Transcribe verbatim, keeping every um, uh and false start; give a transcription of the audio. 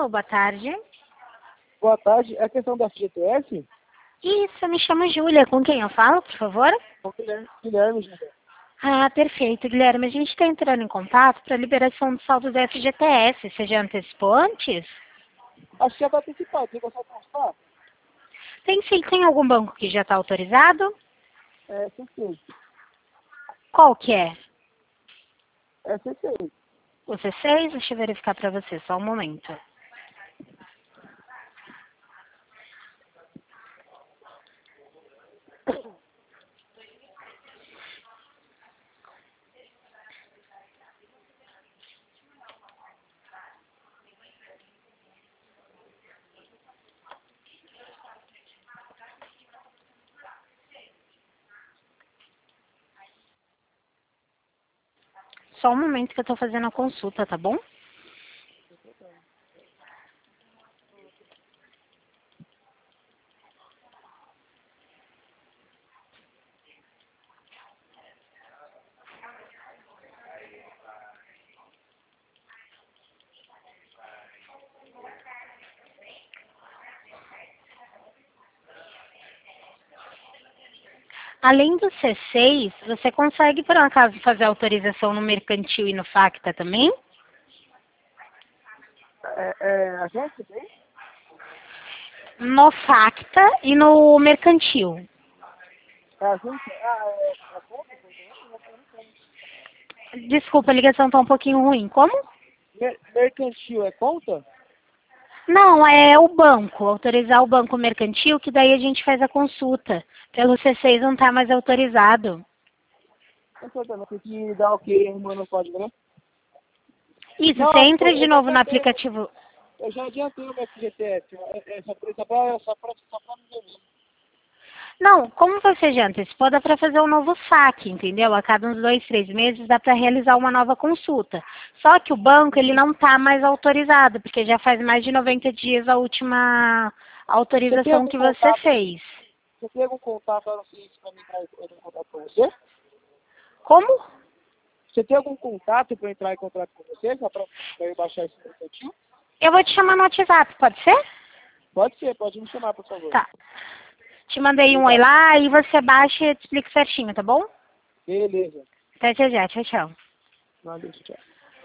Alô, boa tarde. Boa tarde. É a questão da F G T S? Isso, eu me chamo Júlia. Com quem eu falo, por favor? Com o Guilherme, Guilherme, gente. Ah, perfeito, Guilherme. A gente está entrando em contato para a liberação do saldo do F G T S. Você já antecipou antes? Acho que já está antecipado. Você consegue constar? Tem sim, tem algum banco que já está autorizado? É C seis. Qual que é? É C seis. O C seis? Deixa eu verificar para você, só um momento. Só um momento que eu estou fazendo a consulta, tá bom? Além do C seis, você consegue, por um acaso, fazer autorização no mercantil e no Facta também? É, é a gente tem? No Facta e no mercantil. É a gente? Ah, é a conta? Desculpa, a ligação está um pouquinho ruim. Como? Mer mercantil é conta? Não, é o banco, autorizar o banco mercantil, que daí a gente faz a consulta. Pelo C seis não está mais autorizado. Não sei, não. Tem que dar ok, mano, código, né? Isso, Não, você acho que entra de eu já novo no adiantei. aplicativo. Eu já adiantei o meu F G T S. É, é, só, só pra, só pra, só pra me ver. Não, como você já antecipou, dá para fazer um novo saque, entendeu? A cada uns dois, três meses dá para realizar uma nova consulta. Só que o banco ele não está mais autorizado, porque já faz mais de noventa dias a última Você tem autorização algum que você contato? fez. Você tem algum contato para você pra mim entrar em contato com você? Como? Você tem algum contato para entrar em contato com você, só para eu baixar esse aplicativo? Eu vou te chamar no WhatsApp, pode ser? Pode ser, pode me chamar, por favor. Tá. Te mandei um oi Obrigado. lá e você baixa e eu te explico certinho, tá bom? Beleza. Até já já, tchau, tchau. Valeu, tchau.